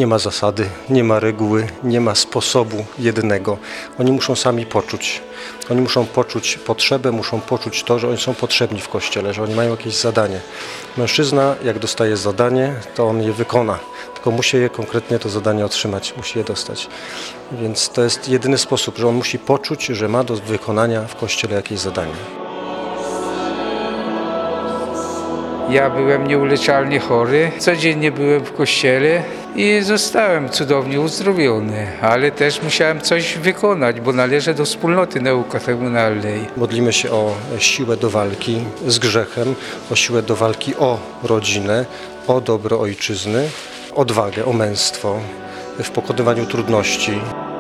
Nie ma zasady, nie ma reguły, nie ma sposobu jednego. Oni muszą sami poczuć. Oni muszą poczuć potrzebę, muszą poczuć to, że oni są potrzebni w Kościele, że oni mają jakieś zadanie. Mężczyzna, jak dostaje zadanie, to on je wykona. Tylko musi je konkretnie to zadanie otrzymać, musi je dostać. Więc to jest jedyny sposób, że on musi poczuć, że ma do wykonania w Kościele jakieś zadanie. Ja byłem nieuleczalnie chory, codziennie byłem w kościele i zostałem cudownie uzdrowiony, ale też musiałem coś wykonać, bo należę do wspólnoty neukatechumenalnej. Modlimy się o siłę do walki z grzechem, o siłę do walki o rodzinę, o dobro ojczyzny, odwagę, o męstwo w pokonywaniu trudności.